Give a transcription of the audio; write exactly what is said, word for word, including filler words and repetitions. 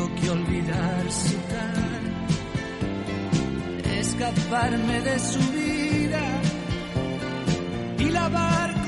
tengo que olvidar su cara, escaparme de su vida y lavar